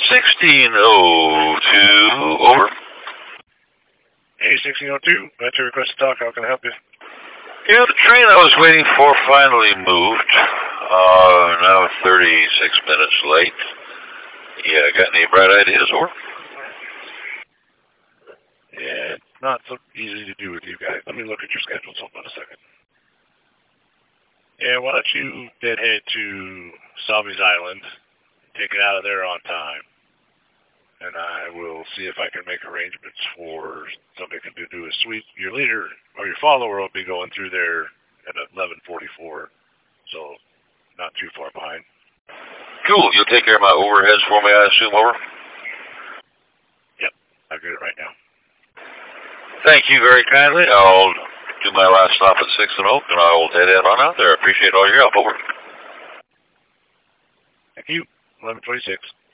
1602, over. Hey, 1602, that's your request to talk. How can I help you? Yeah, the train I was waiting for finally moved. Now 36 minutes late. Yeah, got any bright ideas, over? Yeah, it's not so easy to do with you guys. Let me look at your schedules. Hold on a second. Yeah, why don't you head to Salvi's Island, take it out of there on time, and I will see if I can make arrangements for somebody can do a sweep. Your leader or your follower will be going through there at 11:44, so not too far behind. Cool. You'll take care of my overheads for me, I assume, over? Yep, I'll get it right now. Thank you very kindly. I'll do my last stop at 6 and Oak, and I'll head on out there. I appreciate all your help, over. Thank you. 11:26.